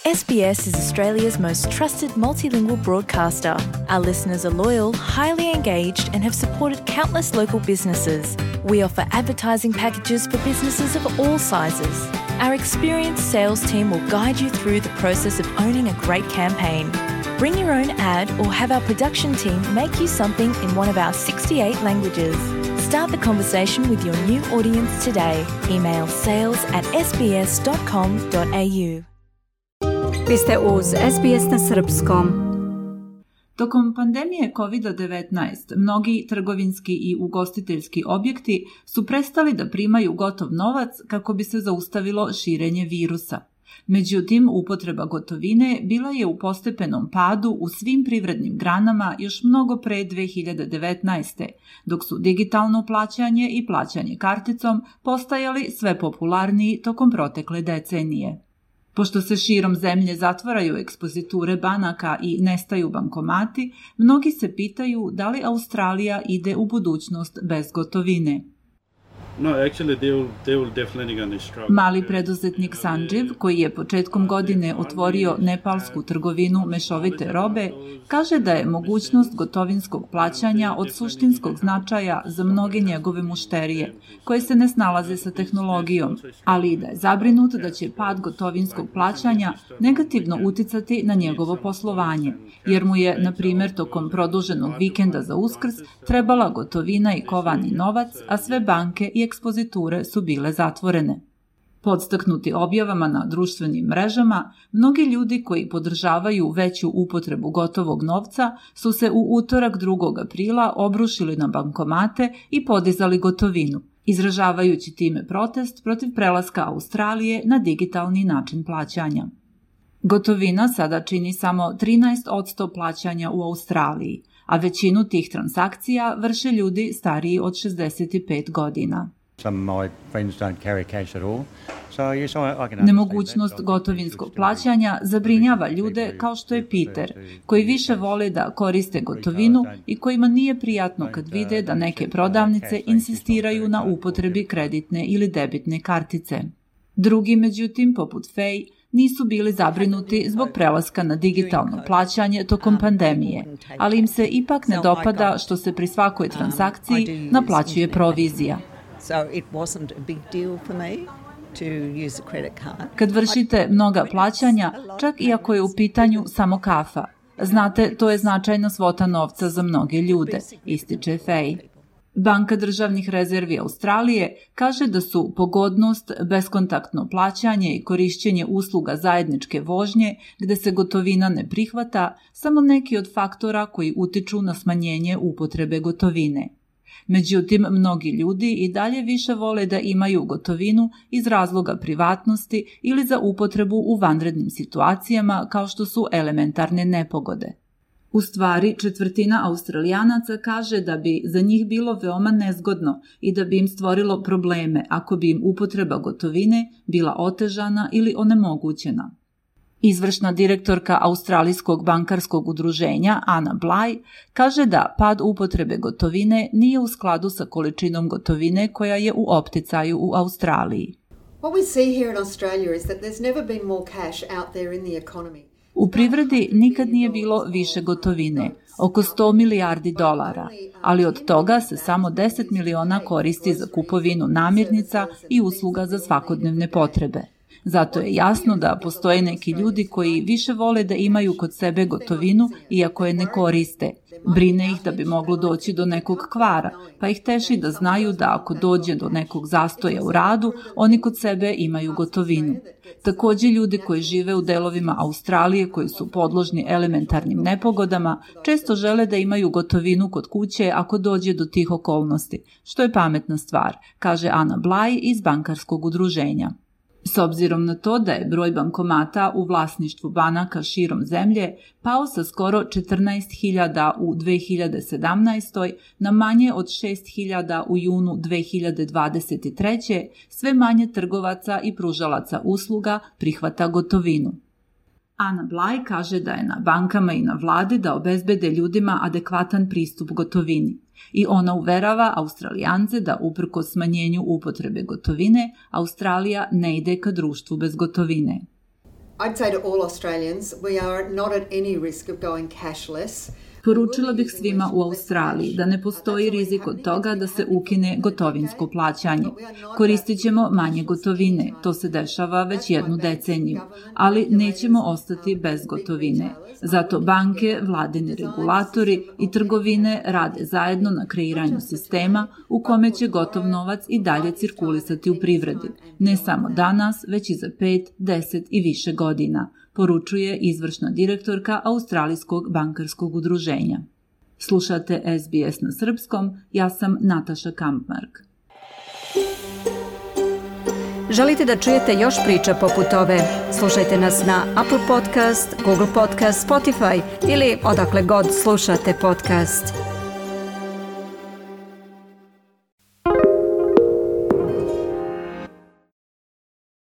SBS is Australia's most trusted multilingual broadcaster. Our listeners are loyal, highly engaged, and have supported countless local businesses. We offer advertising packages for businesses of all sizes. Our experienced sales team will guide you through the process of owning a great campaign. Bring your own ad or have our production team make you something in one of our 68 languages. Start the conversation with your new audience today. Email sales@sbs.com.au. Vi ste uz SBS na srpskom. Tokom pandemije COVID-19, mnogi trgovinski i ugostiteljski objekti su prestali da primaju gotov novac kako bi se zaustavilo širenje virusa. Međutim, upotreba gotovine bila je u postepenom padu u svim privrednim granama još mnogo pre 2019. dok su digitalno plaćanje i plaćanje karticom postajali sve popularniji tokom protekle decenije. Pošto se širom zemlje zatvaraju ekspoziture banaka i nestaju bankomati, mnogi se pitaju da li Australija ide u budućnost bez gotovine. Mali preduzetnik Sanjeev, koji je početkom godine otvorio nepalsku trgovinu mešovite robe, kaže da je mogućnost gotovinskog plaćanja od suštinskog značaja za mnoge njegove mušterije, koje se ne snalaze sa tehnologijom, ali i da je zabrinut da će pad gotovinskog plaćanja negativno uticati na njegovo poslovanje, jer mu je, na primjer, tokom produženog vikenda za Uskrs trebala gotovina i kovani novac, a sve banke i ekspoziture su bile zatvorene. Podstaknuti objavama na društvenim mrežama, mnogi ljudi koji podržavaju veću upotrebu gotovog novca su se u utorak 2. aprila obrušili na bankomate i podizali gotovinu, izražavajući time protest protiv prelaska Australije na digitalni način plaćanja. Gotovina sada čini samo 13% plaćanja u Australiji, a većinu tih transakcija vrše ljudi stariji od 65 godina. Nemogućnost gotovinskog plaćanja zabrinjava ljude kao što je Peter, koji više vole da koriste gotovinu i kojima nije prijatno kad vide da neke prodavnice insistiraju na upotrebi kreditne ili debitne kartice. Drugi, međutim, poput Faye, nisu bili zabrinuti zbog prelaska na digitalno plaćanje tokom pandemije, ali im se ipak ne dopada što se pri svakoj transakciji naplaćuje provizija. Kad vršite mnoga plaćanja, čak i ako je u pitanju samo kafa, znate, to je značajna svota novca za mnoge ljude, ističe Faye. Banka državnih rezervi Australije kaže da su pogodnost, beskontaktno plaćanje i korišćenje usluga zajedničke vožnje gde se gotovina ne prihvata samo neki od faktora koji utiču na smanjenje upotrebe gotovine. Međutim, mnogi ljudi i dalje više vole da imaju gotovinu iz razloga privatnosti ili za upotrebu u vanrednim situacijama kao što su elementarne nepogode. U stvari, 1/4 Australijanaca kaže da bi za njih bilo veoma nezgodno i da bi im stvorilo probleme ako bi im upotreba gotovine bila otežana ili onemogućena. Izvršna direktorka Australijskog bankarskog udruženja Anna Bligh kaže da pad upotrebe gotovine nije u skladu sa količinom gotovine koja je u opticaju u Australiji. What we see here in Australia is that there's never been more cash out there in the economy. U privredi nikad nije bilo više gotovine, oko 100 milijardi dolara, ali od toga se samo 10 miliona koristi za kupovinu namirnica i usluga za svakodnevne potrebe. Zato je jasno da postoje neki ljudi koji više vole da imaju kod sebe gotovinu iako je ne koriste. Brine ih da bi moglo doći do nekog kvara, pa ih teši da znaju da ako dođe do nekog zastoja u radu, oni kod sebe imaju gotovinu. Također ljudi koji žive u delovima Australije koji su podložni elementarnim nepogodama često žele da imaju gotovinu kod kuće ako dođe do tih okolnosti, što je pametna stvar, kaže Anna Bligh iz bankarskog udruženja. S obzirom na to da je broj bankomata u vlasništvu banaka širom zemlje pao sa skoro 14.000 u 2017. na manje od 6.000 u junu 2023. sve manje trgovaca i pružalaca usluga prihvata gotovinu. Anna Bligh kaže da je na bankama i na vladi da obezbede ljudima adekvatan pristup gotovini. I ona uverava Australijance da uprkos smanjenju upotrebe gotovine, Australija ne ide ka društvu bez gotovine. I'd say to all Australians, we are not at any risk of going cashless. Poručila bih svima u Australiji da ne postoji rizik od toga da se ukine gotovinsko plaćanje. Koristit ćemo manje gotovine, to se dešava već 1 deceniju, ali nećemo ostati bez gotovine. Zato banke, vladini regulatori i trgovine rade zajedno na kreiranju sistema u kome će gotov novac i dalje cirkulisati u privredi. Ne samo danas, već i za 5, 10 i više godina, poručuje izvršna direktorka Australijskog bankarskog udruženja. Slušate SBS na srpskom, ja sam Nataša Kampmark. Želite da čujete još priča poput ove? Slušajte nas na Apple Podcast, Google Podcast, Spotify ili odakle god slušate podcast.